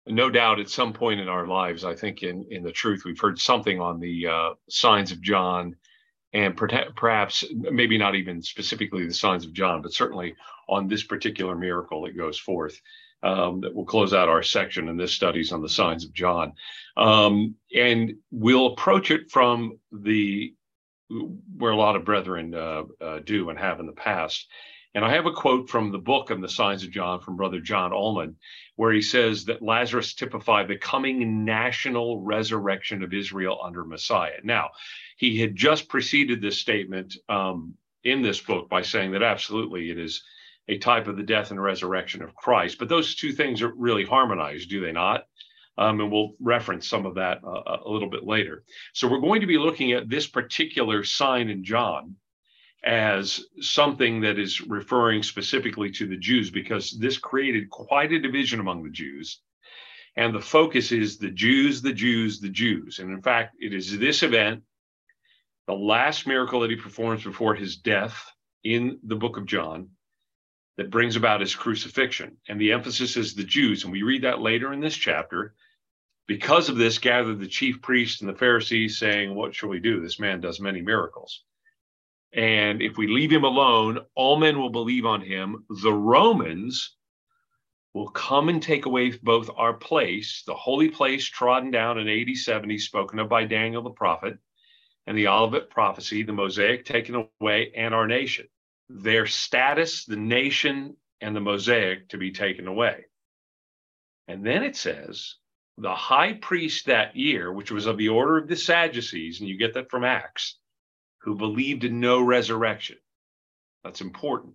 no doubt at some point in our lives, I think in the truth, we've heard something on the signs of John, and perhaps maybe not even specifically the signs of John, but certainly on this particular miracle that goes forth. That will close out our section in this studies on the signs of John. And we'll approach it from where a lot of brethren do and have in the past. And I have a quote from the book on the signs of John from Brother John Ullman, where he says that Lazarus typified the coming national resurrection of Israel under Messiah. Now, he had just preceded this statement in this book by saying that absolutely it is a type of the death and resurrection of Christ. But those two things are really harmonized, do they not? And we'll reference some of that a little bit later. So we're going to be looking at this particular sign in John as something that is referring specifically to the Jews, because this created quite a division among the Jews. And the focus is the Jews, the Jews, the Jews. And in fact, it is this event, the last miracle that he performs before his death in the book of John, that brings about his crucifixion. And the emphasis is the Jews. And we read that later in this chapter. Because of this, gathered the chief priests and the Pharisees, saying, "What shall we do? This man does many miracles. And if we leave him alone, all men will believe on him. The Romans will come and take away both our place, the holy place trodden down in AD 70, spoken of by Daniel the prophet, and the Olivet prophecy, the Mosaic taken away, and our nation." Their status, the nation, and the Mosaic to be taken away. And then it says, the high priest that year, which was of the order of the Sadducees, and you get that from Acts, who believed in no resurrection. That's important.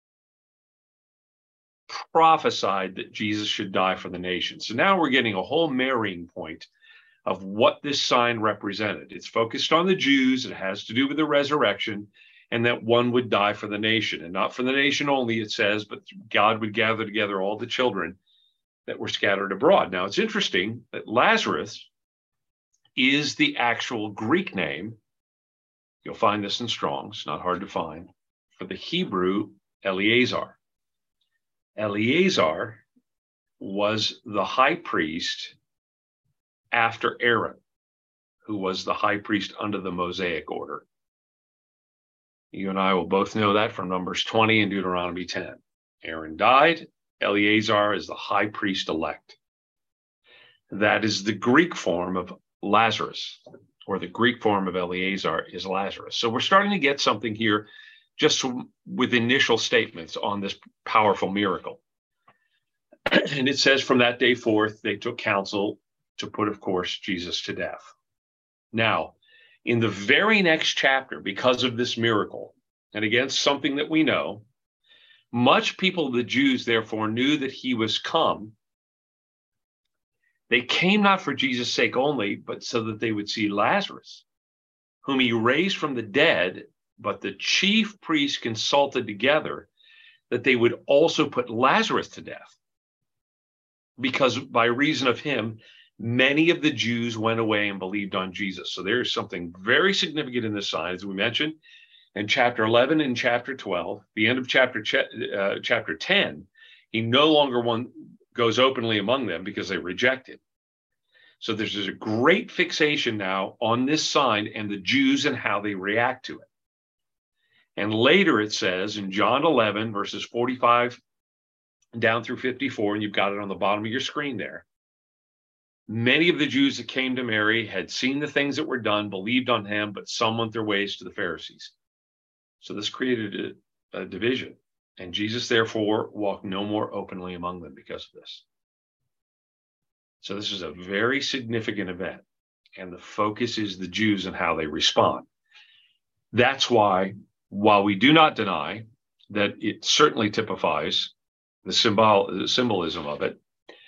Prophesied that Jesus should die for the nation. So now we're getting a whole marrying point of what this sign represented. It's focused on the Jews. It has to do with the resurrection, and that one would die for the nation, and not for the nation only, it says, but God would gather together all the children that were scattered abroad. Now, it's interesting that Lazarus is the actual Greek name. You'll find this in Strong's, not hard to find, for the Hebrew Eleazar. Eleazar was the high priest after Aaron, who was the high priest under the Mosaic order. You and I will both know that from Numbers 20 and Deuteronomy 10. Aaron died. Eleazar is the high priest elect. That is the Greek form of Lazarus, or the Greek form of Eleazar is Lazarus. So we're starting to get something here just with initial statements on this powerful miracle. And it says, from that day forth, they took counsel to put, of course, Jesus to death. Now, in the very next chapter, because of this miracle, and against something that we know, much people, the Jews, therefore, knew that he was come. They came not for Jesus' sake only, but so that they would see Lazarus, whom he raised from the dead. But the chief priests consulted together that they would also put Lazarus to death, because by reason of him, many of the Jews went away and believed on Jesus. So there's something very significant in this sign, as we mentioned. In chapter 11 and chapter 12, the end of chapter 10, he no longer goes openly among them because they reject him. So there's a great fixation now on this sign and the Jews and how they react to it. And later it says in John 11, verses 45 down through 54, and you've got it on the bottom of your screen there. Many of the Jews that came to Mary had seen the things that were done, believed on him, but some went their ways to the Pharisees. So this created a division, and Jesus therefore walked no more openly among them because of this. So this is a very significant event, and the focus is the Jews and how they respond. That's why, while we do not deny that it certainly typifies the symbolism of it,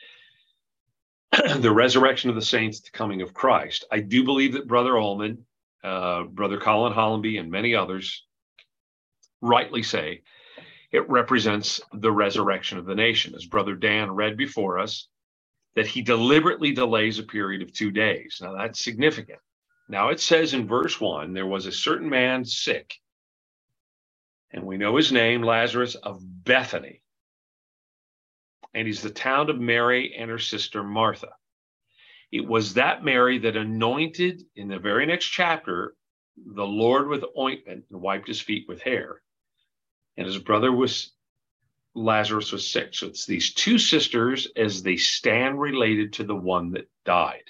the resurrection of the saints, the coming of Christ, I do believe that Brother Ullman, Brother Colin Hollenby, and many others rightly say it represents the resurrection of the nation. As Brother Dan read before us, that he deliberately delays a period of 2 days. Now that's significant. Now it says in verse 1, there was a certain man sick, and we know his name, Lazarus of Bethany. and he's the town of Mary and her sister Martha. It was that Mary that anointed, in the very next chapter, the Lord with ointment and wiped his feet with hair. And his brother Lazarus was sick. So it's these two sisters as they stand related to the one that died.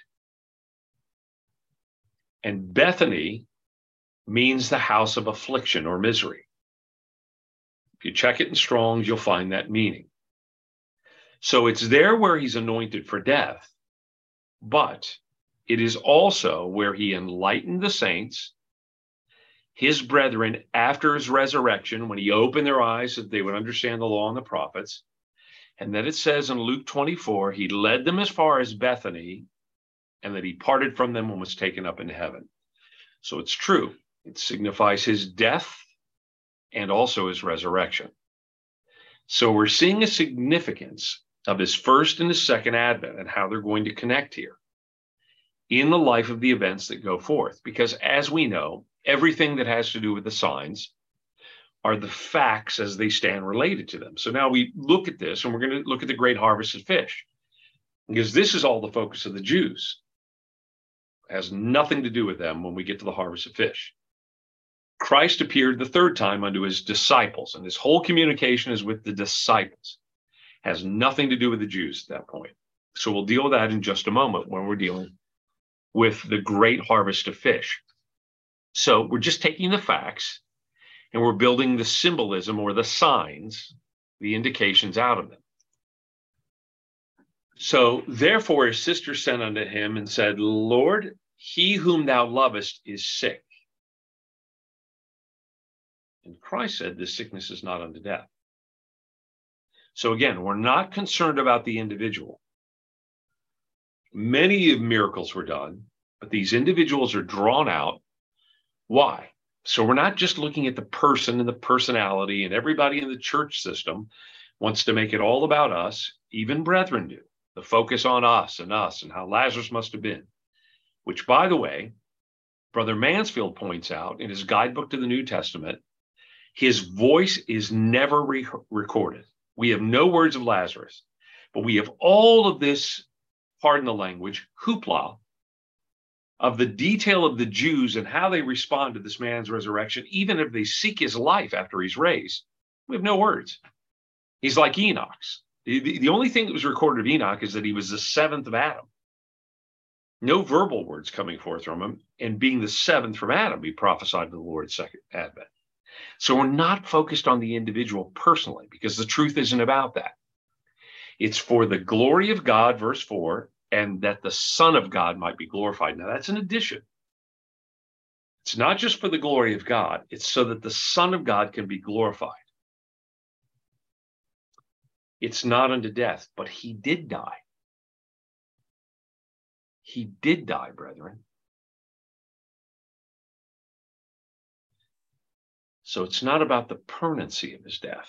And Bethany means the house of affliction or misery. If you check it in Strong's, you'll find that meaning. So it's there where he's anointed for death, but it is also where he enlightened the saints, his brethren, after his resurrection, when he opened their eyes so that they would understand the law and the prophets. And then it says in Luke 24, he led them as far as Bethany, and that he parted from them and was taken up into heaven. So it's true. It signifies his death and also his resurrection. So we're seeing a significance of his first and his second advent and how they're going to connect here in the life of the events that go forth. Because as we know, everything that has to do with the signs are the facts as they stand related to them. So now we look at this, and we're going to look at the great harvest of fish, because this is all the focus of the Jews. It has nothing to do with them when we get to the harvest of fish. Christ appeared the third time unto his disciples, and his whole communication is with the disciples. It has nothing to do with the Jews at that point. So we'll deal with that in just a moment when we're dealing with the great harvest of fish. So we're just taking the facts and we're building the symbolism or the signs, the indications out of them. So therefore his sister sent unto him and said, Lord, he whom thou lovest is sick. And Christ said, this sickness is not unto death. So again, we're not concerned about the individual. Many miracles were done, but these individuals are drawn out. Why? So we're not just looking at the person and the personality, and everybody in the church system wants to make it all about us. Even brethren do. The focus on us and how Lazarus must have been, which, by the way, Brother Mansfield points out in his guidebook to the New Testament, his voice is never recorded. We have no words of Lazarus, but we have all of this, pardon the language, hoopla of the detail of the Jews and how they respond to this man's resurrection, even if they seek his life after he's raised. We have no words. He's like Enoch's. The only thing that was recorded of Enoch is that he was the seventh of Adam. No verbal words coming forth from him, and being the seventh from Adam, he prophesied of the Lord's second advent. So we're not focused on the individual personally, because the truth isn't about that. It's for the glory of God, verse 4, and that the Son of God might be glorified. Now, that's an addition. It's not just for the glory of God. It's so that the Son of God can be glorified. It's not unto death, but he did die. He did die, brethren. So it's not about the permanency of his death.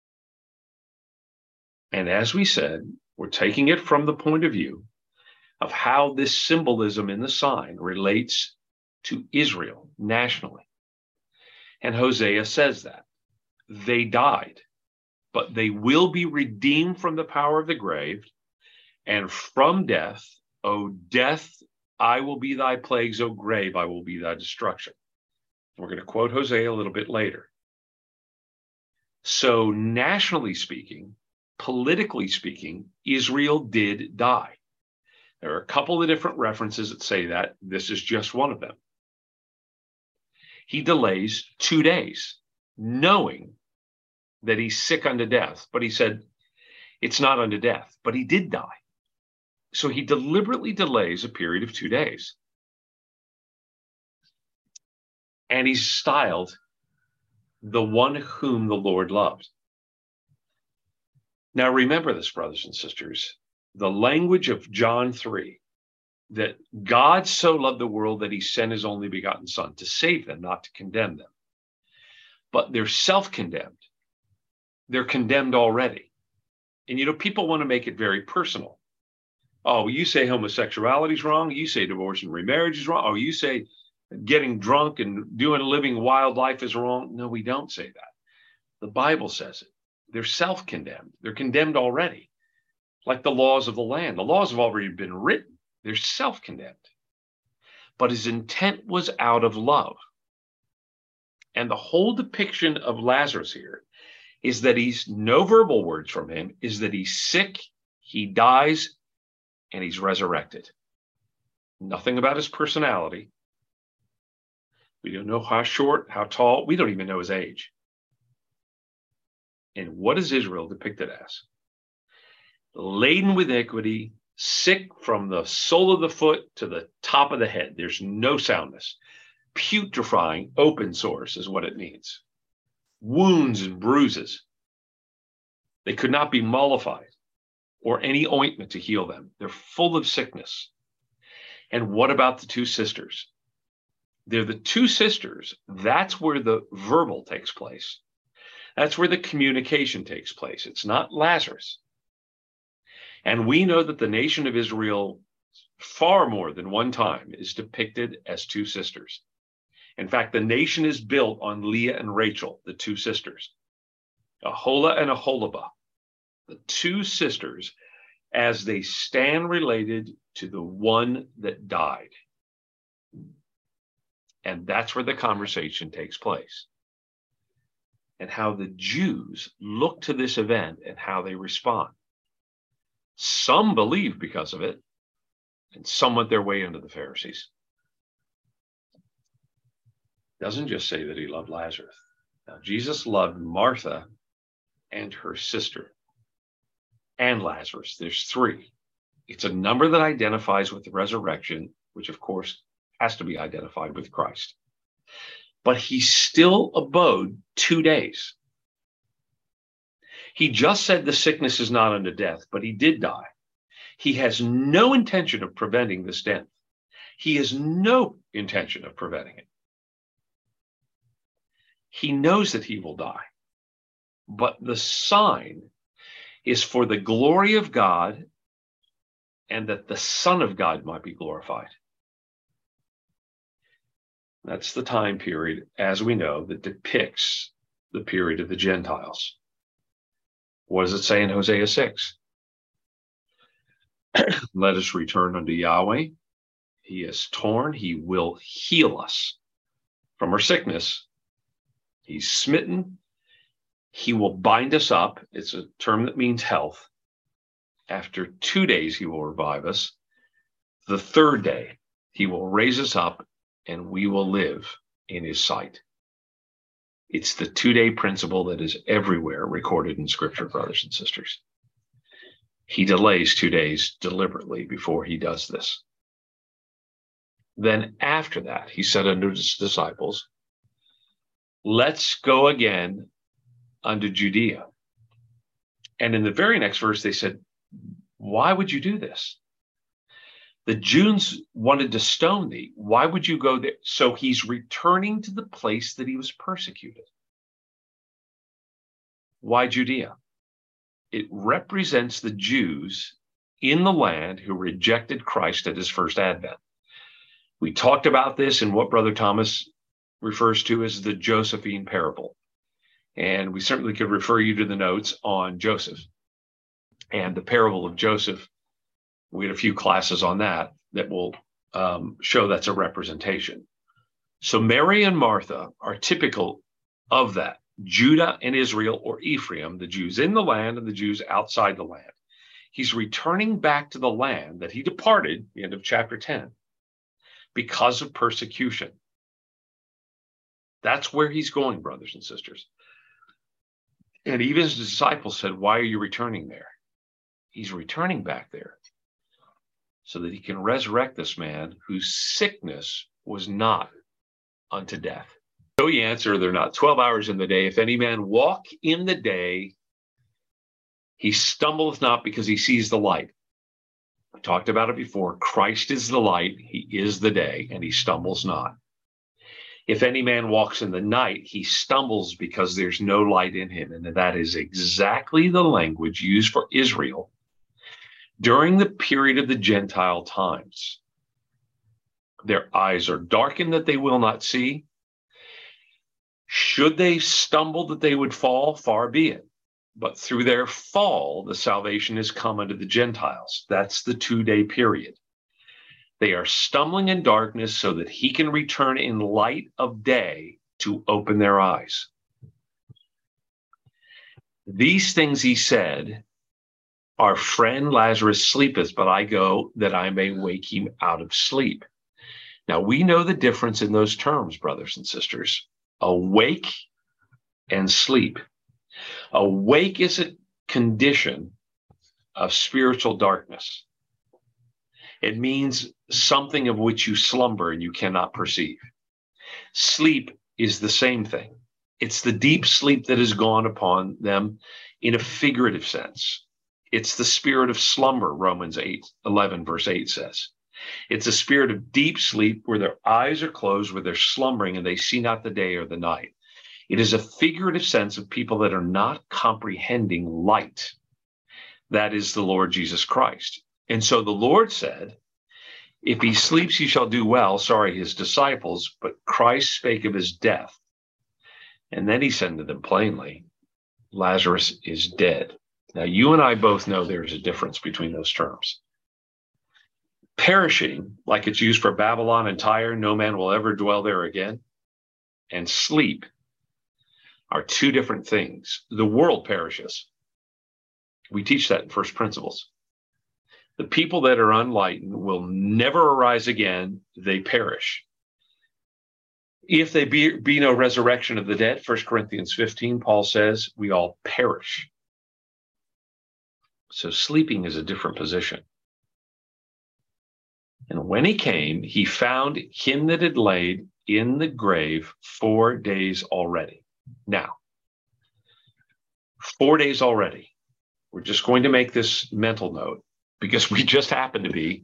And as we said, we're taking it from the point of view of how this symbolism in the sign relates to Israel nationally. And Hosea says that. They died, but they will be redeemed from the power of the grave and from death. O death, I will be thy plagues. O grave, I will be thy destruction. We're going to quote Hosea a little bit later. So nationally speaking, politically speaking, Israel did die. There are a couple of different references that say that. This is just one of them. He delays 2 days, knowing that he's sick unto death. But he said, it's not unto death, but he did die. So he deliberately delays a period of 2 days. And he's styled the one whom the Lord loved. Now remember this, brothers and sisters, the language of John 3, that God so loved the world that he sent his only begotten Son to save them, not to condemn them. But they're self-condemned. They're condemned already. And, people want to make it very personal. Oh, you say homosexuality is wrong. You say divorce and remarriage is wrong. Oh, you say getting drunk and living wild life is wrong. No, we don't say that. The Bible says it. They're self-condemned. They're condemned already. like the laws of the land. The laws have already been written. They're self-condemned. But his intent was out of love. And the whole depiction of Lazarus here is that he's no verbal words from him, is that he's sick, he dies, and he's resurrected. Nothing about his personality. We don't know how short, how tall. We don't even know his age. And what is Israel depicted as? Laden with iniquity, sick from the sole of the foot to the top of the head. There's no soundness. Putrefying, open sores is what it means. Wounds and bruises. They could not be mollified or any ointment to heal them. They're full of sickness. And what about the two sisters? They're the two sisters. That's where the verbal takes place. That's where the communication takes place. It's not Lazarus. And we know that the nation of Israel, far more than one time, is depicted as two sisters. In fact, the nation is built on Leah and Rachel, the two sisters, Aholah and Aholibah, the two sisters, as they stand related to the one that died. And that's where the conversation takes place. And how the Jews look to this event and how they respond. Some believe because of it, and some went their way into the Pharisees. Doesn't just say that he loved Lazarus. Now, Jesus loved Martha and her sister and Lazarus. There's three. It's a number that identifies with the resurrection, which of course has to be identified with Christ. But he still abode 2 days. He just said the sickness is not unto death, but he did die. He has no intention of preventing this death. He has no intention of preventing it. He knows that he will die. But the sign is for the glory of God and that the Son of God might be glorified. That's the time period, as we know, that depicts the period of the Gentiles. What does it say in Hosea 6? Let us return unto Yahweh. He is torn. He will heal us from our sickness. He's smitten. He will bind us up. It's a term that means health. After 2 days, he will revive us. The third day, he will raise us up and we will live in his sight. It's the 2-day principle that is everywhere recorded in Scripture, brothers and sisters. He delays 2 days deliberately before he does this. Then after that, he said unto his disciples, let's go again unto Judea. And in the very next verse, they said, why would you do this? The Jews wanted to stone thee. Why would you go there? So he's returning to the place that he was persecuted. Why Judea? It represents the Jews in the land who rejected Christ at his first advent. We talked about this in what Brother Thomas refers to as the Josephine parable. And we certainly could refer you to the notes on Joseph and the parable of Joseph. We had a few classes on that will show that's a representation. So Mary and Martha are typical of that. Judah and Israel, or Ephraim, the Jews in the land and the Jews outside the land. He's returning back to the land that he departed, the end of chapter 10, because of persecution. That's where he's going, brothers and sisters. And even his disciples said, why are you returning there? He's returning back there so that he can resurrect this man whose sickness was not unto death. So he answered, they're not 12 hours in the day. If any man walk in the day, he stumbleth not because he sees the light. I talked about it before. Christ is the light. He is the day, and he stumbles not. If any man walks in the night, he stumbles because there's no light in him. And that is exactly the language used for Israel during the period of the Gentile times. Their eyes are darkened that they will not see. Should they stumble that they would fall? Far be it. but through their fall, the salvation has come unto the Gentiles. That's the 2-day period. They are stumbling in darkness so that he can return in light of day to open their eyes. These things he said, our friend Lazarus sleepeth, but I go that I may wake him out of sleep. Now, we know the difference in those terms, brothers and sisters. Awake and sleep. Awake is a condition of spiritual darkness. It means something of which you slumber and you cannot perceive. Sleep is the same thing. It's the deep sleep that has gone upon them in a figurative sense. It's the spirit of slumber, Romans 8:11, verse 8 says. It's a spirit of deep sleep where their eyes are closed, where they're slumbering and they see not the day or the night. It is a figurative sense of people that are not comprehending light. That is the Lord Jesus Christ. And so the Lord said, if he sleeps, he shall do well. Sorry, his disciples, but Christ spake of his death. And then he said to them plainly, Lazarus is dead. Now, you and I both know there's a difference between those terms. Perishing, like it's used for Babylon and Tyre, no man will ever dwell there again, and sleep are two different things. The world perishes. We teach that in First Principles. The people that are unenlightened will never arise again. They perish. If there be no resurrection of the dead, 1 Corinthians 15, Paul says, we all perish. So sleeping is a different position. And when he came, he found him that had laid in the grave 4 days already. Now, 4 days already. We're just going to make this mental note because we just happen to be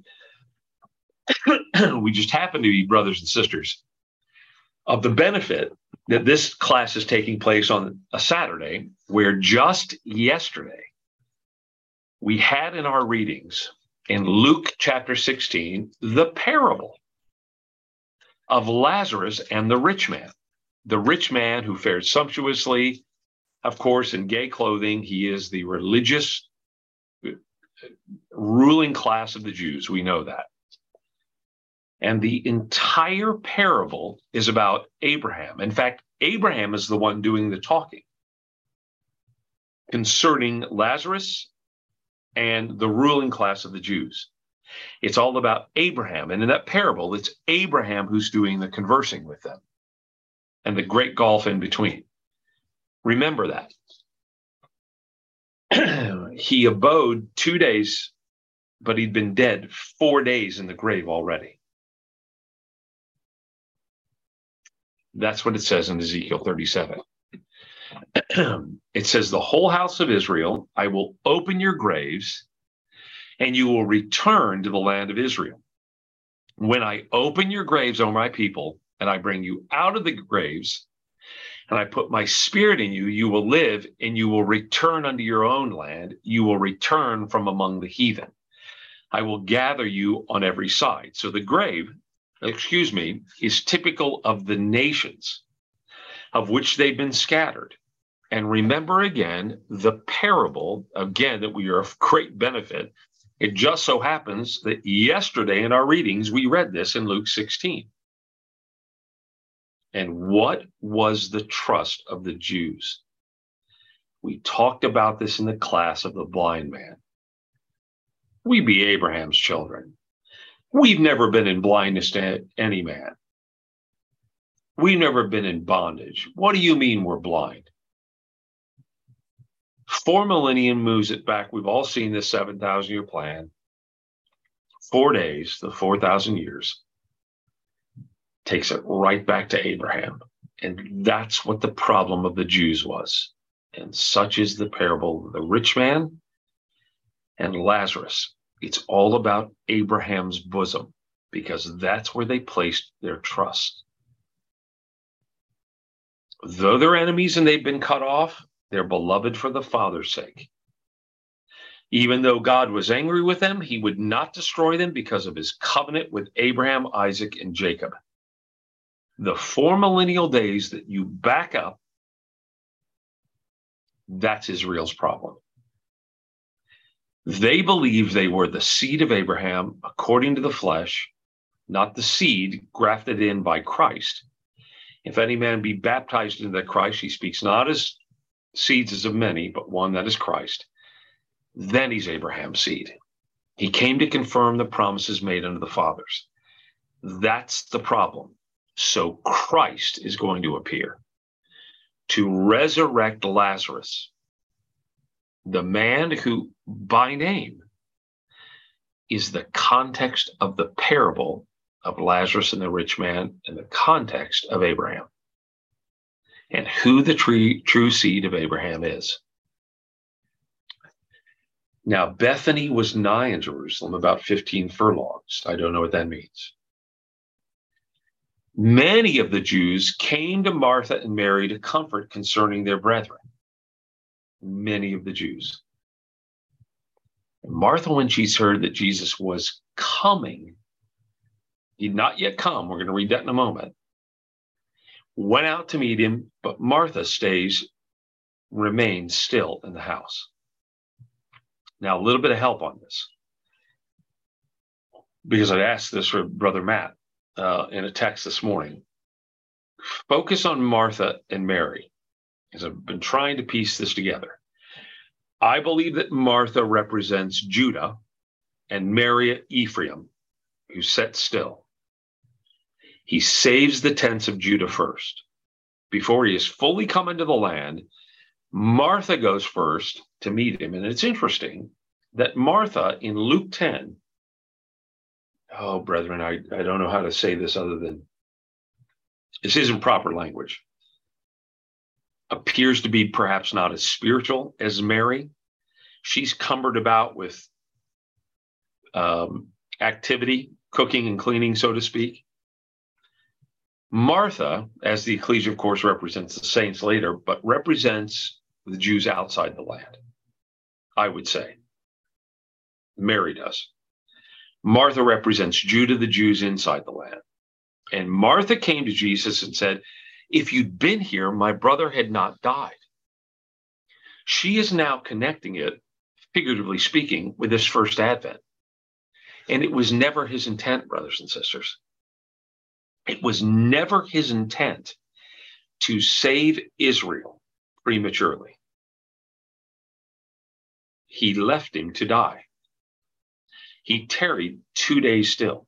brothers and sisters of the benefit that this class is taking place on a Saturday, where just yesterday we had in our readings in Luke chapter 16, the parable of Lazarus and the rich man. The rich man who fared sumptuously, of course, in gay clothing. He is the religious ruling class of the Jews. We know that. And the entire parable is about Abraham. In fact, Abraham is the one doing the talking concerning Lazarus and the ruling class of the Jews. It's all about Abraham. And in that parable, it's Abraham who's doing the conversing with them and the great gulf in between. Remember that. He abode 2 days, but he'd been dead 4 days in the grave already. That's what it says in Ezekiel 37. It says, the whole house of Israel, I will open your graves, and you will return to the land of Israel. When I open your graves, O my people, and I bring you out of the graves, and I put my spirit in you, you will live, and you will return unto your own land. You will return from among the heathen. I will gather you on every side. So the grave, is typical of the nations of which they've been scattered. And remember again, the parable, again, that we are of great benefit. It just so happens that yesterday in our readings, we read this in Luke 16. And what was the trust of the Jews? We talked about this in the class of the blind man. We be Abraham's children. We've never been in blindness to any man. We've never been in bondage. What do you mean we're blind? 4 millennium moves it back. We've all seen this 7,000-year plan. 4 days, the 4,000 years, takes it right back to Abraham. And that's what the problem of the Jews was. And such is the parable of the rich man and Lazarus. It's all about Abraham's bosom, because that's where they placed their trust. Though they're enemies and they've been cut off, they're beloved for the Father's sake. Even though God was angry with them, he would not destroy them because of his covenant with Abraham, Isaac, and Jacob. The 4 millennial days that you back up That's Israel's problem. They believed they were the seed of Abraham according to the flesh, not the seed grafted in by Christ. If any man be baptized into Christ, he speaks not as seeds as of many, but one that is Christ. Then he's Abraham's seed. He came to confirm the promises made unto the fathers. That's the problem. So Christ is going to appear to resurrect Lazarus, the man who, by name, is the context of the parable of Lazarus and the rich man and the context of Abraham, and who the true seed of Abraham is. Now, Bethany was nigh in Jerusalem, about 15 furlongs. I don't know what that means. Many of the Jews came to Martha and Mary to comfort concerning their brethren. Many of the Jews. And Martha, when she's heard that Jesus was coming, he'd not yet come, we're going to read that in a moment, went out to meet him, but Martha remains still in the house. Now, a little bit of help on this, because I asked this for Brother Matt in a text this morning. Focus on Martha and Mary, because I've been trying to piece this together. I believe that Martha represents Judah and Mary Ephraim, who sat still. He saves the tents of Judah first. Before he is fully come into the land, Martha goes first to meet him. And it's interesting that Martha in Luke 10, oh, brethren, I don't know how to say this other than, this isn't proper language, appears to be perhaps not as spiritual as Mary. She's cumbered about with activity, cooking and cleaning, so to speak. Martha, as the ecclesia, of course, represents the saints later, but represents the Jews outside the land, I would say. Mary does. Martha represents Judah, the Jews inside the land. And Martha came to Jesus and said, if you'd been here, my brother had not died. She is now connecting it, figuratively speaking, with this first advent. And it was never his intent, brothers and sisters. It was never his intent to save Israel prematurely. He left him to die. He tarried 2 days still.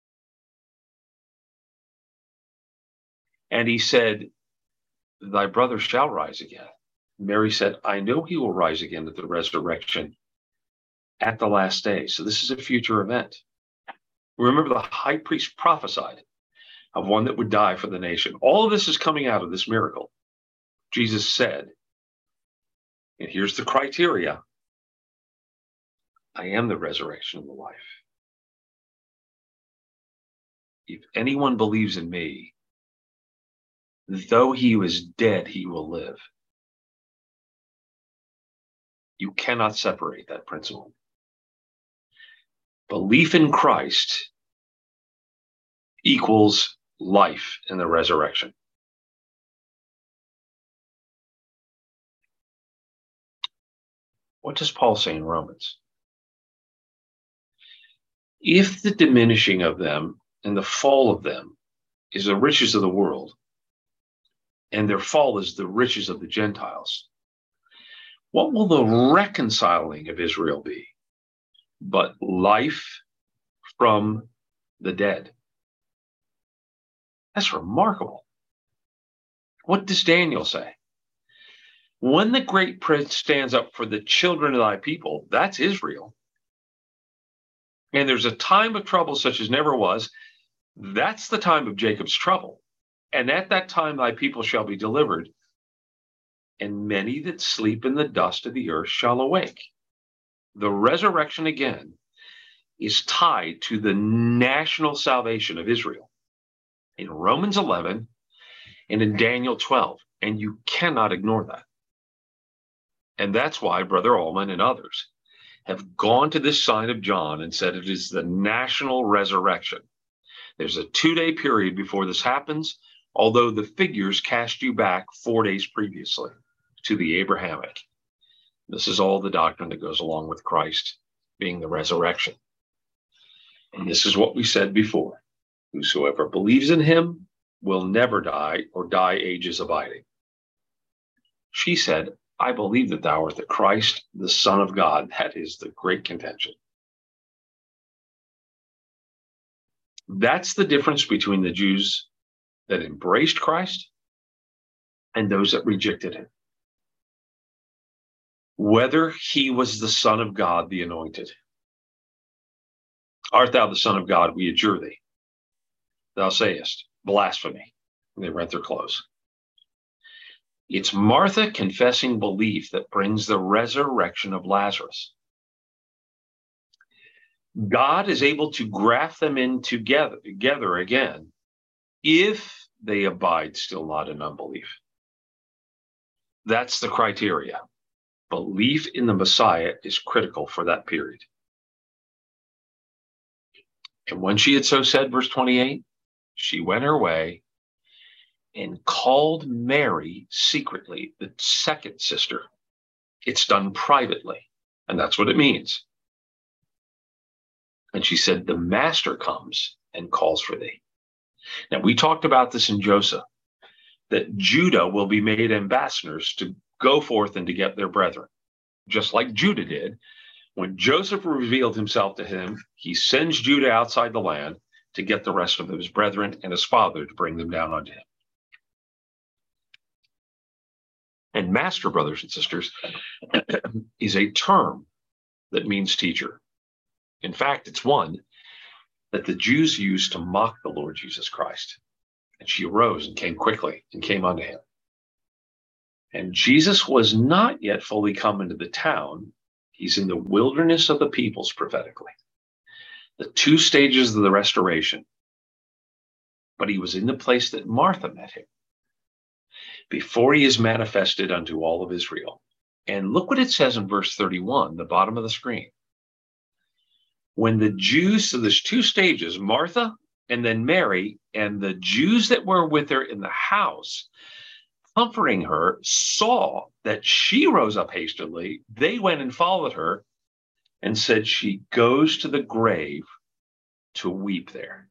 And he said, thy brother shall rise again. Mary said, I know he will rise again at the resurrection at the last day. So this is a future event. Remember, the high priest prophesied of one that would die for the nation. All of this is coming out of this miracle. Jesus said, and here's the criteria, I am the resurrection and the life. If anyone believes in me, though he was dead, he will live. You cannot separate that principle. Belief in Christ equals life in the resurrection. What does Paul say in Romans? If the diminishing of them and the fall of them is the riches of the world, and their fall is the riches of the Gentiles, what will the reconciling of Israel be but life from the dead? That's remarkable. What does Daniel say? When the great prince stands up for the children of thy people, that's Israel. And there's a time of trouble such as never was. That's the time of Jacob's trouble. And at that time thy people shall be delivered, and many that sleep in the dust of the earth shall awake. The resurrection again is tied to the national salvation of Israel in Romans 11 and in Daniel 12, and you cannot ignore that. And that's why Brother Allman and others have gone to this sign of John and said it is the national resurrection. There's a 2-day period before this happens, although the figures cast you back 4 days previously to the Abrahamic. This is all the doctrine that goes along with Christ being the resurrection. And this is what we said before. Whosoever believes in him will never die or die ages abiding. She said, I believe that thou art the Christ, the Son of God. That is the great contention. That's the difference between the Jews that embraced Christ and those that rejected him. Whether he was the Son of God, the anointed. Art thou the Son of God? We adjure thee. Thou sayest, blasphemy. And they rent their clothes. It's Martha confessing belief that brings the resurrection of Lazarus. God is able to graft them in together again if they abide still not in unbelief. That's the criteria. Belief in the Messiah is critical for that period. And when she had so said, verse 28, she went her way and called Mary secretly, the second sister. It's done privately, and that's what it means. And she said, the master comes and calls for thee. Now, we talked about this in Joseph, that Judah will be made ambassadors to go forth and to get their brethren, just like Judah did. When Joseph revealed himself to him, he sends Judah outside the land to get the rest of his brethren and his father to bring them down unto him. And master, brothers and sisters, is a term that means teacher. In fact, it's one that the Jews used to mock the Lord Jesus Christ. And she arose and came quickly and came unto him. And Jesus was not yet fully come into the town. He's in the wilderness of the peoples prophetically. The two stages of the restoration. But he was in the place that Martha met him before he is manifested unto all of Israel. And look what it says in verse 31, the bottom of the screen. When the Jews, so there's two stages, Martha and then Mary, and the Jews that were with her in the house, comforting her, saw that she rose up hastily. They went and followed her and said, she goes to the grave to weep there.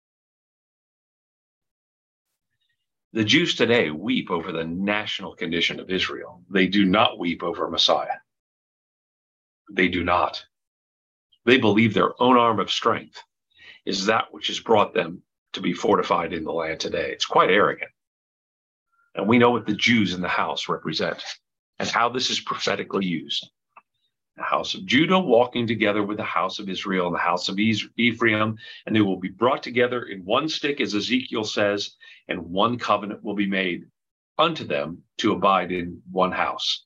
The Jews today weep over the national condition of Israel. They do not weep over Messiah. They do not. They believe their own arm of strength is that which has brought them to be fortified in the land today. It's quite arrogant. And we know what the Jews in the house represent and how this is prophetically used. The house of Judah walking together with the house of Israel and the house of Ephraim, and they will be brought together in one stick, as Ezekiel says, and one covenant will be made unto them to abide in one house.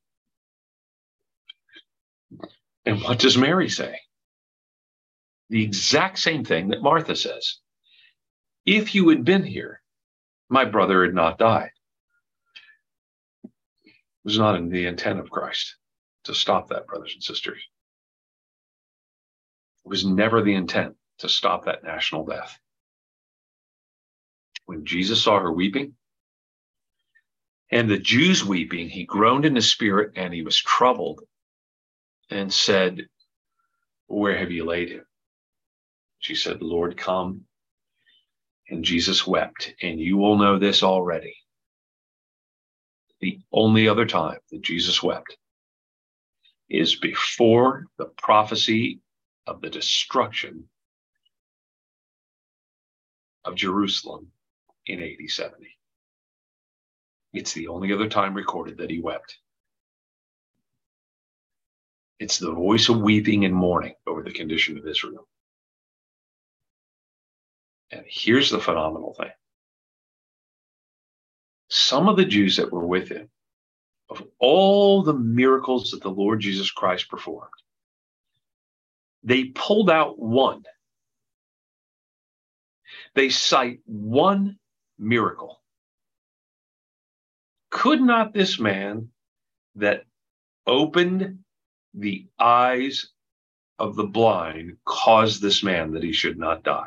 And what does Mary say? The exact same thing that Martha says. If you had been here, my brother had not died. It was not in the intent of Christ to stop that, brothers and sisters. It was never the intent to stop that national death. When Jesus saw her weeping and the Jews weeping, he groaned in his spirit and he was troubled and said, where have you laid him? She said, Lord, come. And Jesus wept. And you will know this already. The only other time that Jesus wept is before the prophecy of the destruction of Jerusalem in AD 70. It's the only other time recorded that he wept. It's the voice of weeping and mourning over the condition of Israel. And here's the phenomenal thing. Some of the Jews that were with him, of all the miracles that the Lord Jesus Christ performed, they pulled out one. They cite one miracle. Could not this man that opened the eyes of the blind cause this man that he should not die?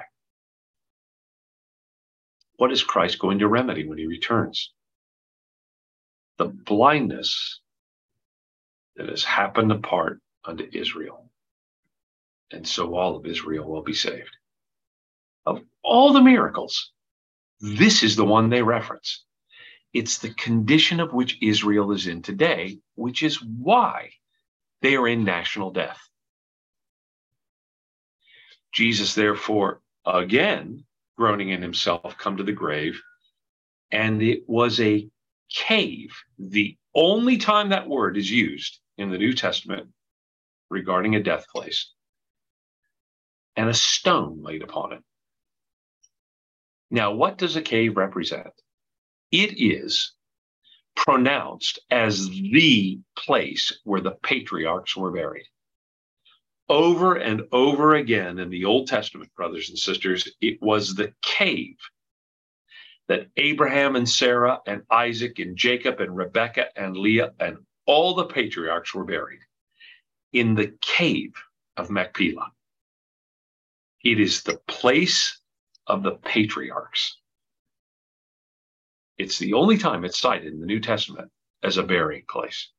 What is Christ going to remedy when he returns? The blindness that has happened apart unto Israel. And so all of Israel will be saved. Of all the miracles, this is the one they reference. It's the condition of which Israel is in today, which is why they are in national death. Jesus, therefore, again, groaning in himself, come to the grave, and it was a cave. The only time that word is used in the New Testament regarding a death place, and a stone laid upon it. Now, what does a cave represent? It is pronounced as the place where the patriarchs were buried. Over and over again in the Old Testament, brothers and sisters, it was the cave that Abraham and Sarah and Isaac and Jacob and Rebekah and Leah and all the patriarchs were buried in the cave of Machpelah. It is the place of the patriarchs. It's the only time it's cited in the New Testament as a burying place.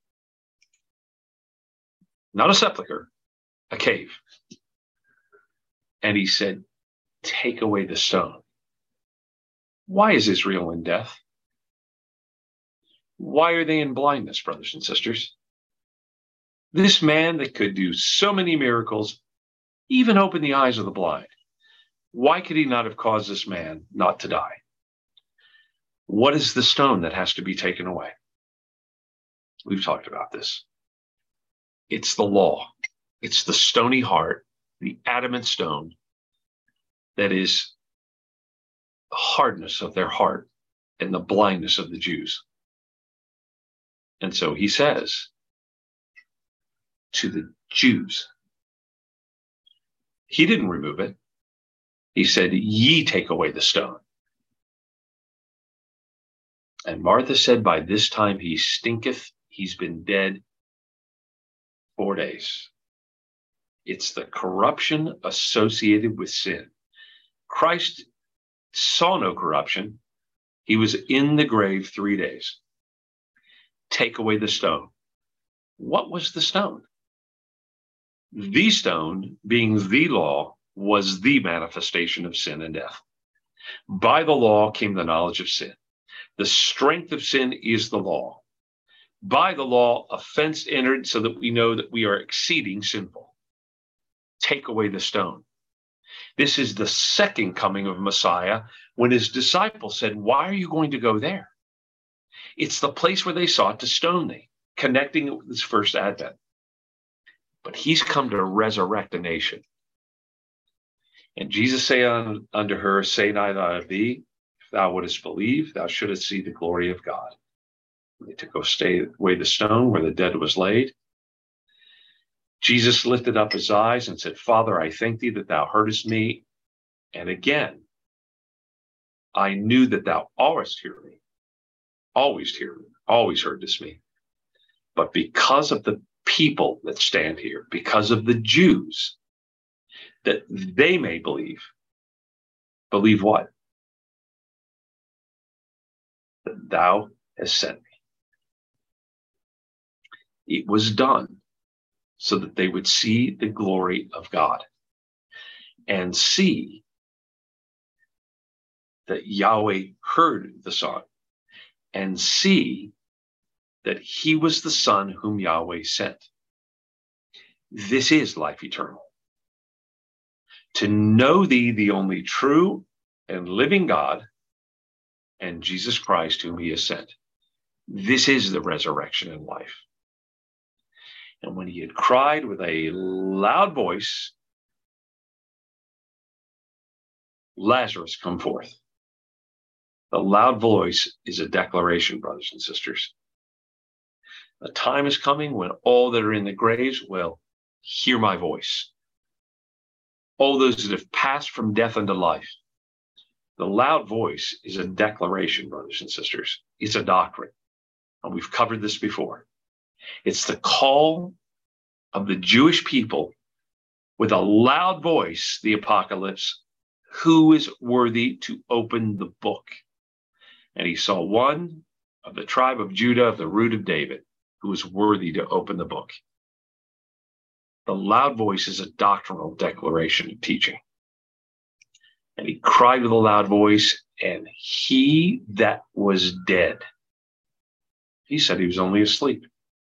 Not a sepulcher, a cave. And he said, take away the stone. Why is Israel in death? Why are they in blindness, brothers and sisters? This man that could do so many miracles, even open the eyes of the blind, why could he not have caused this man not to die? What is the stone that has to be taken away? We've talked about this. It's the law. It's the stony heart, the adamant stone that is the hardness of their heart and the blindness of the Jews. And so he says to the Jews, he didn't remove it. He said, ye take away the stone. And Martha said, by this time he stinketh. He's been dead 4 days. It's the corruption associated with sin. Christ saw no corruption. He was in the grave 3 days. Take away the stone. What was the stone? The stone, being the law, was the manifestation of sin and death. By the law came the knowledge of sin. The strength of sin is the law. By the law, offense entered so that we know that we are exceeding sinful. Take away the stone. This is the second coming of Messiah when his disciples said, why are you going to go there? It's the place where they sought to stone thee, connecting it with his first advent. But he's come to resurrect a nation. And Jesus said unto her, say not I thee, if thou wouldest believe, thou shouldest see the glory of God. They took away the stone where the dead was laid. Jesus lifted up his eyes and said, Father, I thank thee that thou heardest me. And again, I knew that thou always hear me, always heardest me. But because of the people that stand here, because of the Jews, that they may believe. Believe what? That thou hast sent me. It was done so that they would see the glory of God and see that Yahweh heard the Son and see that he was the Son whom Yahweh sent. This is life eternal. To know thee, the only true and living God, and Jesus Christ whom he has sent. This is the resurrection and life. And when he had cried with a loud voice, Lazarus, come forth. The loud voice is a declaration, brothers and sisters. A time is coming when all that are in the graves will hear my voice. All those that have passed from death unto life. The loud voice is a declaration, brothers and sisters. It's a doctrine. And we've covered this before. It's the call of the Jewish people with a loud voice, the apocalypse, who is worthy to open the book? And he saw one of the tribe of Judah, of the root of David. who is worthy to open the book. The loud voice is a doctrinal declaration of teaching. And he cried with a loud voice, and he that was dead, he said he was only asleep.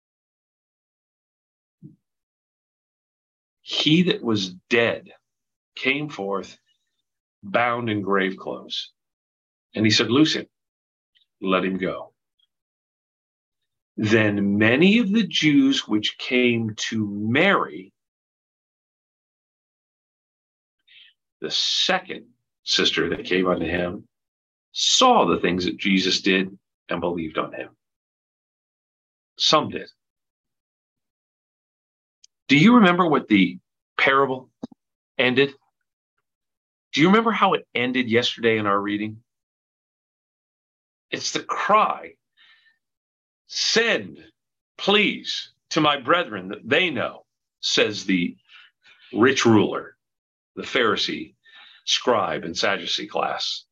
He that was dead came forth, bound in grave clothes. And he said, loose him, let him go. Then many of the Jews which came to Mary, the second sister that came unto him, saw the things that Jesus did and believed on him. Some did. Do you remember what the parable ended? Do you remember how it ended yesterday in our reading? It's the cry, send, please, to my brethren that they know, says the rich ruler, the Pharisee, scribe, and Sadducee class.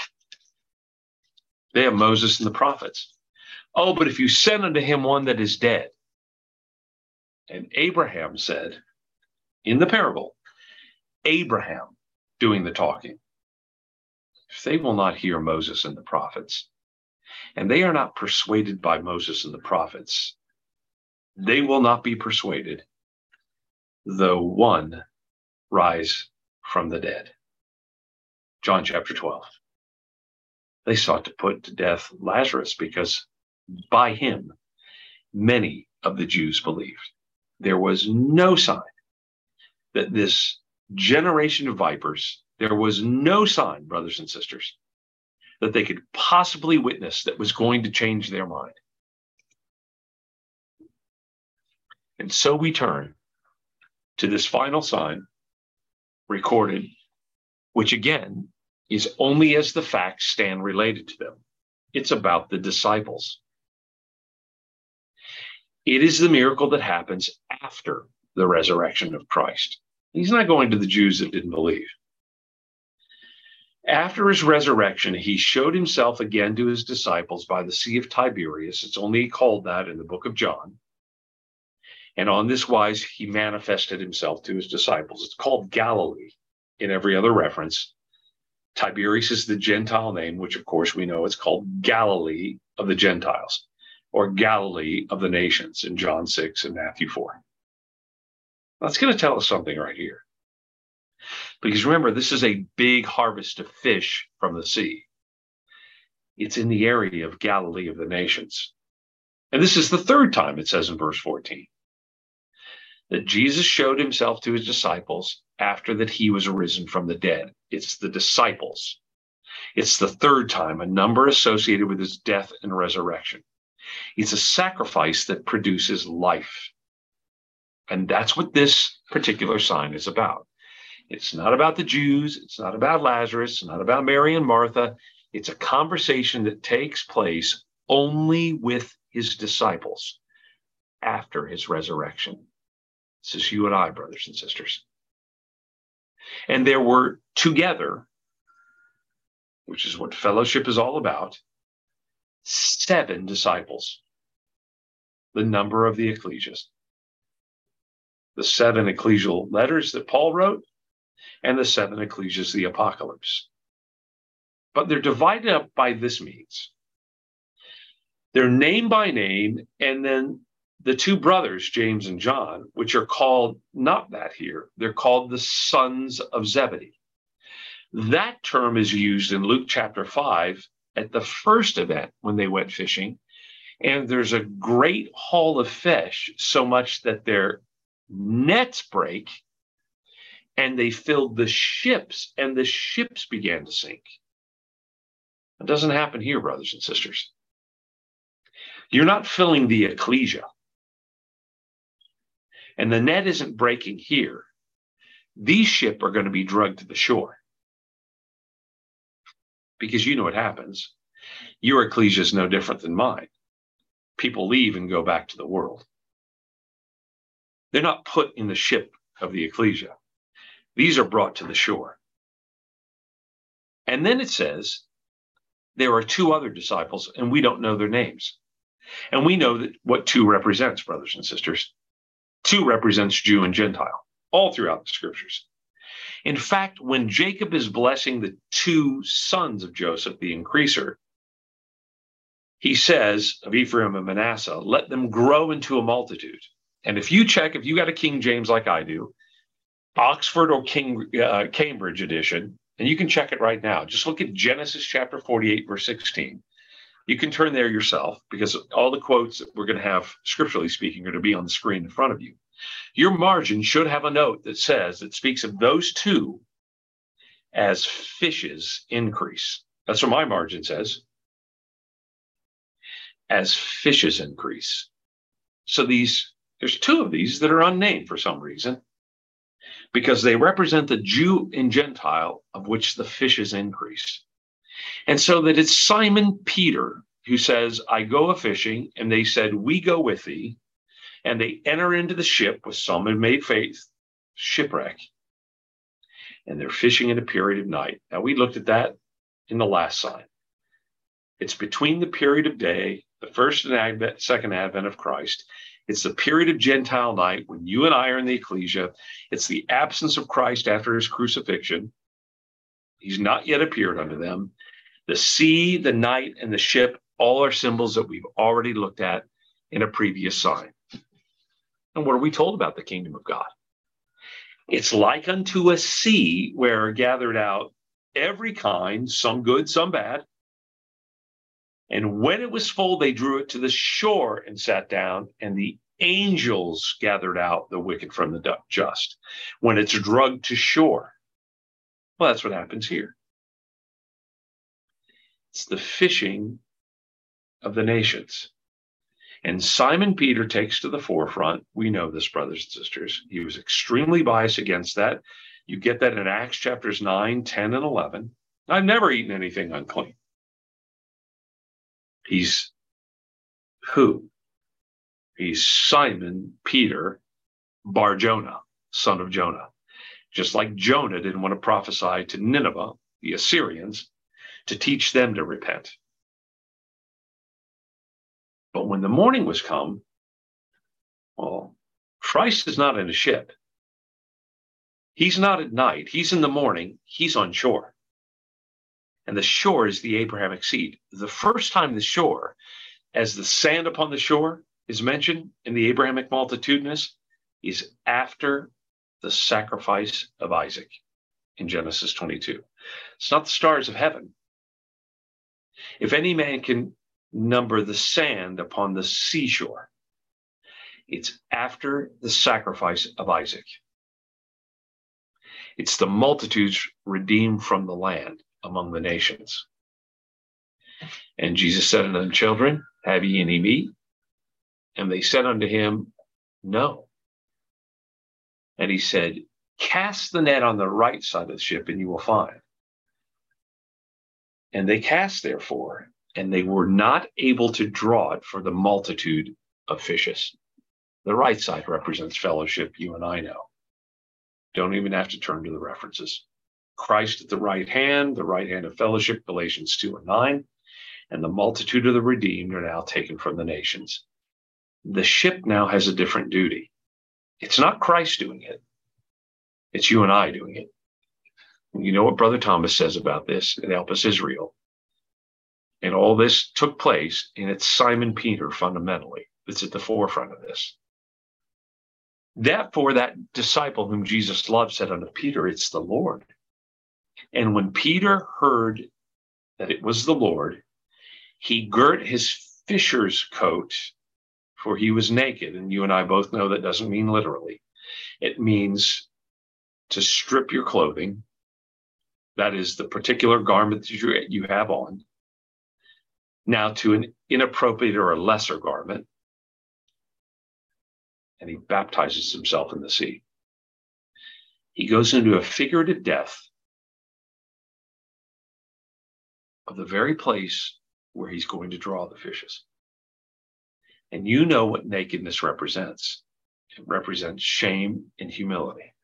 They have Moses and the prophets. Oh, but if you send unto him one that is dead. And Abraham said, in the parable, Abraham doing the talking, if they will not hear Moses and the prophets, and they are not persuaded by Moses and the prophets, they will not be persuaded, though one rise from the dead. John chapter 12. They sought to put to death Lazarus because by him many of the Jews believed. There was no sign that this generation of vipers, there was no sign, brothers and sisters, that they could possibly witness that was going to change their mind. And so we turn to this final sign recorded, which again is only as the facts stand related to them. It's about the disciples. It is the miracle that happens after the resurrection of Christ. He's not going to the Jews that didn't believe. After his resurrection, he showed himself again to his disciples by the Sea of Tiberias. It's only called that in the book of John. And on this wise, he manifested himself to his disciples. It's called Galilee in every other reference. Tiberias is the Gentile name, which of course we know it's called Galilee of the Gentiles, or Galilee of the nations in John 6 and Matthew 4. That's going to tell us something right here. Because remember, this is a big harvest of fish from the sea. It's in the area of Galilee of the nations. And this is the third time it says in verse 14 that Jesus showed himself to his disciples after that he was risen from the dead. It's the disciples. It's the third time, a number associated with his death and resurrection. It's a sacrifice that produces life. And that's what this particular sign is about. It's not about the Jews. It's not about Lazarus. It's not about Mary and Martha. It's a conversation that takes place only with his disciples after his resurrection. This is you and I, brothers and sisters. And there were together, which is what fellowship is all about, 7 disciples, the number of the ecclesias. The 7 ecclesial letters that Paul wrote, and the 7 ecclesias, the apocalypse. But they're divided up by this means. They're name by name, and then the 2 brothers, James and John, which are called, not that here, they're called the sons of Zebedee. That term is used in Luke chapter 5 at the first event when they went fishing. And there's a great haul of fish, so much that their nets break, and they filled the ships, and the ships began to sink. It doesn't happen here, brothers and sisters. You're not filling the ecclesia. And the net isn't breaking here. These ships are going to be dragged to the shore. Because you know what happens. Your ecclesia is no different than mine. People leave and go back to the world. They're not put in the ship of the ecclesia. These are brought to the shore. And then it says there are 2 other disciples, and we don't know their names. And we know that what 2 represents, brothers and sisters. 2 represents Jew and Gentile, all throughout the scriptures. In fact, when Jacob is blessing the 2 sons of Joseph, the increaser, he says of Ephraim and Manasseh, let them grow into a multitude. And if you got a King James like I do, Oxford or Cambridge edition, and you can check it right now. Just look at Genesis chapter 48, verse 16. You can turn there yourself because all the quotes that we're going to have, scripturally speaking, are going to be on the screen in front of you. Your margin should have a note that speaks of those 2 as fishes increase. That's what my margin says. As fishes increase. So there's 2 of these that are unnamed for some reason, because they represent the Jew and Gentile of which the fishes increase. And so that it's Simon Peter who says, I go a-fishing, and they said, we go with thee. And they enter into the ship with some who made faith, shipwreck. And they're fishing in a period of night. Now, we looked at that in the last sign. It's between the period of day, the first and second advent of Christ. It's the period of Gentile night when you and I are in the ecclesia. It's the absence of Christ after his crucifixion. He's not yet appeared unto them. The sea, the night, and the ship, all are symbols that we've already looked at in a previous sign. And what are we told about the kingdom of God? It's like unto a sea where are gathered out every kind, some good, some bad. And when it was full, they drew it to the shore and sat down, and the angels gathered out the wicked from the just. When it's drugged to shore, well, that's what happens here. It's the fishing of the nations. And Simon Peter takes to the forefront. We know this, brothers and sisters. He was extremely biased against that. You get that in Acts chapters 9, 10, and 11. I've never eaten anything unclean. He's who? He's Simon Peter Bar Jonah, son of Jonah. Just like Jonah didn't want to prophesy to Nineveh, the Assyrians, to teach them to repent. But when the morning was come, well, Christ is not in a ship. He's not at night. He's in the morning. He's on shore. And the shore is the Abrahamic seed. The first time the shore, as the sand upon the shore is mentioned in the Abrahamic multitudinous, is after the sacrifice of Isaac in Genesis 22. It's not the stars of heaven. If any man can number the sand upon the seashore, it's after the sacrifice of Isaac. It's the multitudes redeemed from the land among the nations. And Jesus said unto them, children, have ye any meat? And they said unto him, no. And he said, cast the net on the right side of the ship, and you will find. And they cast, therefore, and they were not able to draw it for the multitude of fishes. The right side represents fellowship, you and I know. Don't even have to turn to the references. Christ at the right hand of fellowship, Galatians 2 and 9, and the multitude of the redeemed are now taken from the nations. The ship now has a different duty. It's not Christ doing it. It's you and I doing it. And you know what Brother Thomas says about this in Elpis Israel. And all this took place, and it's Simon Peter fundamentally that's at the forefront of this. Therefore, that disciple whom Jesus loved said unto Peter, it's the Lord. And when Peter heard that it was the Lord, he girt his fisher's coat, for he was naked. And you and I both know that doesn't mean literally. It means to strip your clothing. That is the particular garment that you have on. Now to an inappropriate or a lesser garment. And he baptizes himself in the sea. He goes into a figurative death of the very place where he's going to draw the fishes. And you know what nakedness represents. It represents shame and humility.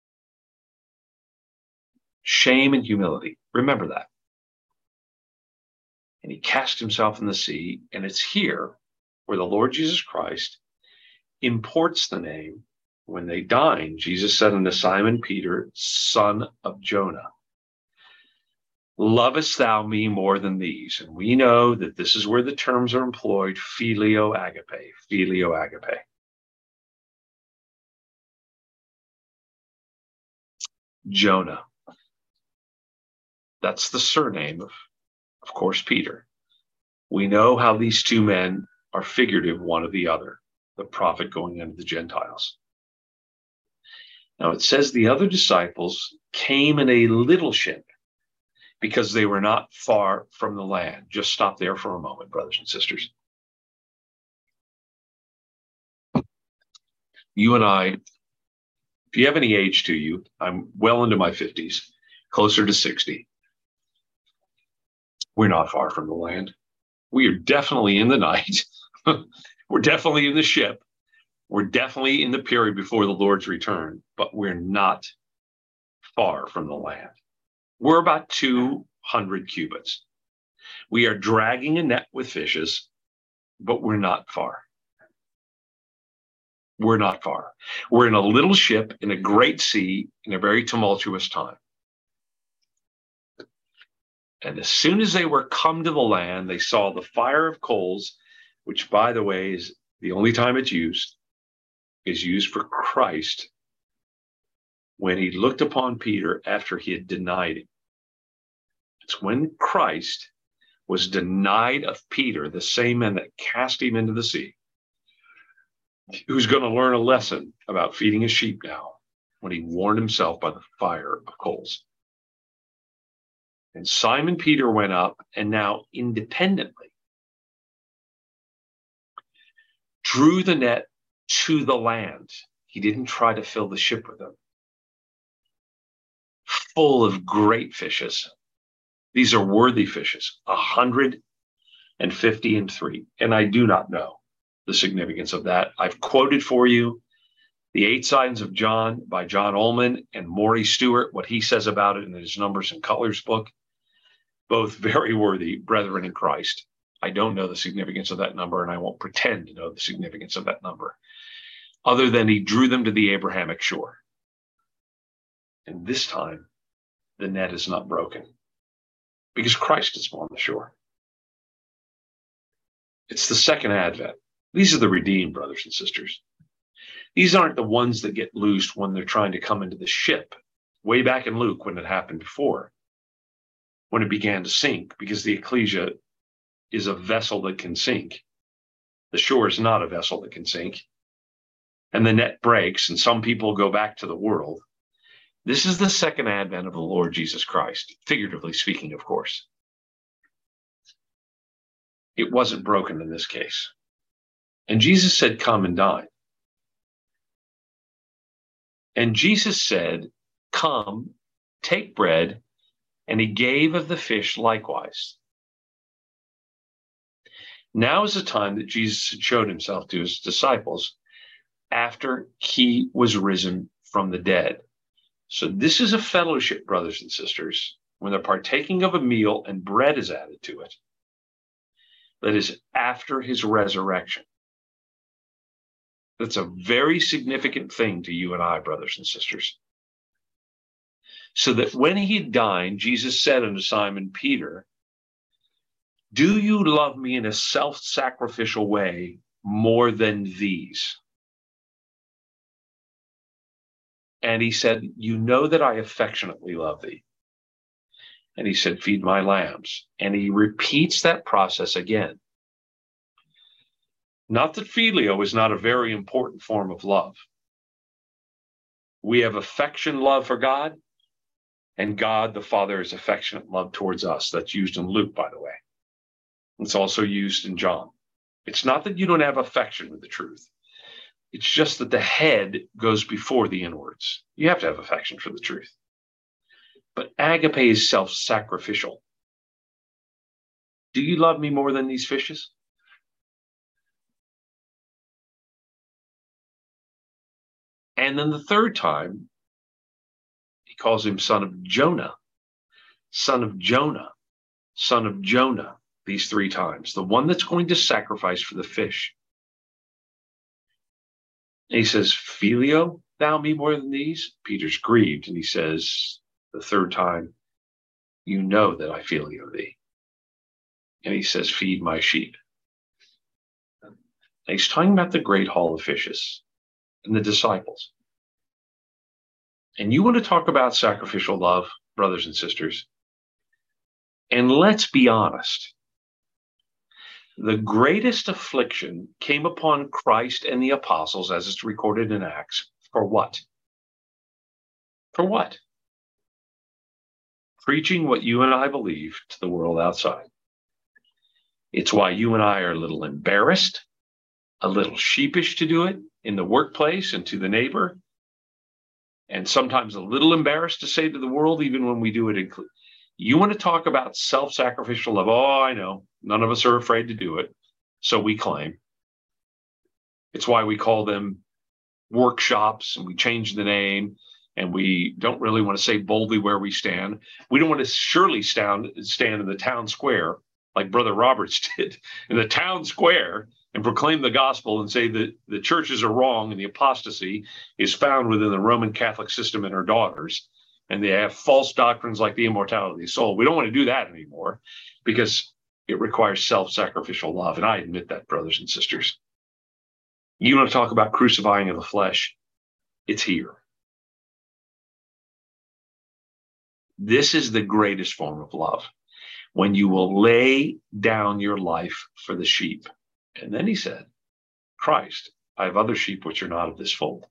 Shame and humility. Remember that. And he cast himself in the sea, and it's here where the Lord Jesus Christ imports the name. When they dined, Jesus said unto Simon Peter, son of Jonah, lovest thou me more than these? And we know that this is where the terms are employed, filio agape, filio agape. Jonah. That's the surname of course, Peter. We know how these two men are figurative one of the other, the prophet going into the Gentiles. Now it says the other disciples came in a little ship because they were not far from the land. Just stop there for a moment, brothers and sisters. You and I, if you have any age to you, I'm well into my 50s, closer to 60. We're not far from the land. We are definitely in the night. We're definitely in the ship. We're definitely in the period before the Lord's return, but we're not far from the land. We're about 200 cubits. We are dragging a net with fishes, but we're not far. We're not far. We're in a little ship in a great sea in a very tumultuous time. And as soon as they were come to the land, they saw the fire of coals, which, by the way, is the only time it's used, is used for Christ when he looked upon Peter after he had denied him. It's when Christ was denied of Peter, the same man that cast him into the sea, who's going to learn a lesson about feeding his sheep now, when he warmed himself by the fire of coals. And Simon Peter went up, and now independently drew the net to the land. He didn't try to fill the ship with them. Full of great fishes. These are worthy fishes, 153. And I do not know the significance of that. I've quoted for you the 8 Signs of John by John Ullman and Maury Stewart, what he says about it in his Numbers and Colors book. Both very worthy brethren in Christ. I don't know the significance of that number, and I won't pretend to know the significance of that number, other than he drew them to the Abrahamic shore. And this time, the net is not broken, because Christ is on the shore. It's the second advent. These are the redeemed, brothers and sisters. These aren't the ones that get loosed when they're trying to come into the ship, way back in Luke when it happened before, when it began to sink, because the ecclesia is a vessel that can sink. The shore is not a vessel that can sink. And the net breaks, and some people go back to the world. This is the second advent of the Lord Jesus Christ, figuratively speaking, of course. It wasn't broken in this case. And Jesus said, come and dine. And Jesus said, come, take bread, and he gave of the fish likewise. Now is the time that Jesus had showed himself to his disciples after he was risen from the dead. So this is a fellowship, brothers and sisters, when they're partaking of a meal and bread is added to it, that is after his resurrection. That's a very significant thing to you and I, brothers and sisters. So that when he had dined, Jesus said unto Simon Peter, do you love me in a self-sacrificial way more than these? And he said, you know that I affectionately love thee. And he said, feed my lambs. And he repeats that process again. Not that filio is not a very important form of love. We have affection, love for God, and God the Father is affectionate love towards us. That's used in Luke, by the way. It's also used in John. It's not that you don't have affection with the truth. It's just that the head goes before the inwards. You have to have affection for the truth. But agape is self-sacrificial. Do you love me more than these fishes? And then the third time, he calls him son of Jonah, son of Jonah, son of Jonah, these 3 times. The one that's going to sacrifice for the fish. And he says, Filio thou me more than these? Peter's grieved, and he says the third time, you know that I filio thee. And he says, feed my sheep. And he's talking about the great hall of fishes and the disciples. And you want to talk about sacrificial love, brothers and sisters? And let's be honest. The greatest affliction came upon Christ and the apostles, as it's recorded in Acts. For what? For what? Preaching what you and I believe to the world outside. It's why you and I are a little embarrassed, a little sheepish to do it in the workplace and to the neighbor, and sometimes a little embarrassed to say to the world, even when we do it. You want to talk about self-sacrificial love? Oh, I know. None of us are afraid to do it. So we claim. It's why we call them workshops, and we change the name, and we don't really want to say boldly where we stand. We don't want to surely stand in the town square like Brother Roberts did in the town square and proclaim the gospel and say that the churches are wrong and the apostasy is found within the Roman Catholic system and her daughters. And they have false doctrines like the immortality of the soul. We don't want to do that anymore because it requires self-sacrificial love. And I admit that, brothers and sisters. You want to talk about crucifying of the flesh? It's here. This is the greatest form of love, when you will lay down your life for the sheep. And then he said, Christ, I have other sheep which are not of this fold.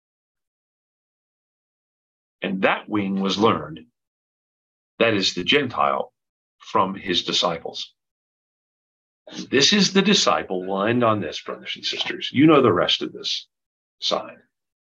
And that wing was learned, that is the Gentile, from his disciples. And this is the disciple. We'll end on this, brothers and sisters. You know the rest of this sign,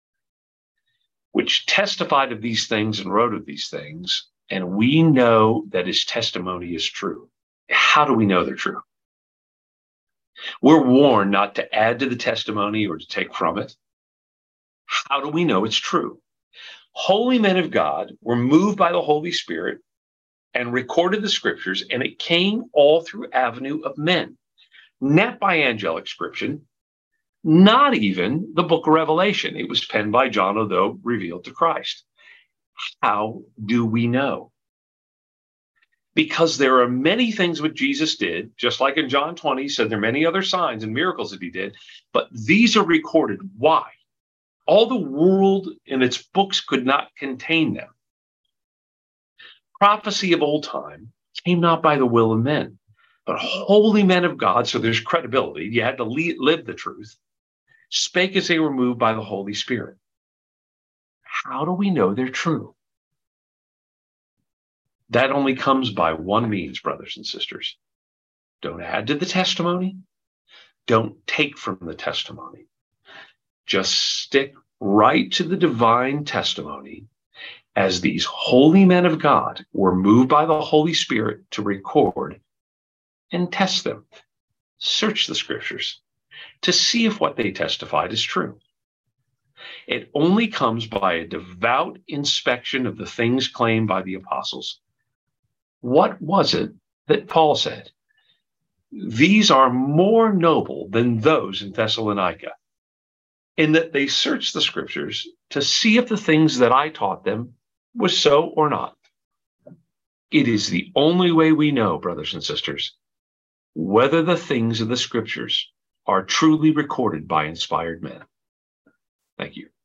which testified of these things and wrote of these things. And we know that his testimony is true. How do we know they're true? We're warned not to add to the testimony or to take from it. How do we know it's true? Holy men of God were moved by the Holy Spirit and recorded the scriptures, and it came all through avenue of men, not by angelic scripture, not even the book of Revelation. It was penned by John, although revealed to Christ. How do we know? Because there are many things what Jesus did, just like in John 20, he said there are many other signs and miracles that he did, but these are recorded. Why? All the world in its books could not contain them. Prophecy of old time came not by the will of men, but holy men of God, so there's credibility. You had to live the truth, spake as they were moved by the Holy Spirit. How do we know they're true? That only comes by one means, brothers and sisters. Don't add to the testimony. Don't take from the testimony. Just stick right to the divine testimony, as these holy men of God were moved by the Holy Spirit to record and test them. Search the scriptures to see if what they testified is true. It only comes by a devout inspection of the things claimed by the apostles. What was it that Paul said? These are more noble than those in Thessalonica, in that they searched the scriptures to see if the things that I taught them was so or not. It is the only way we know, brothers and sisters, whether the things of the scriptures are truly recorded by inspired men. Thank you.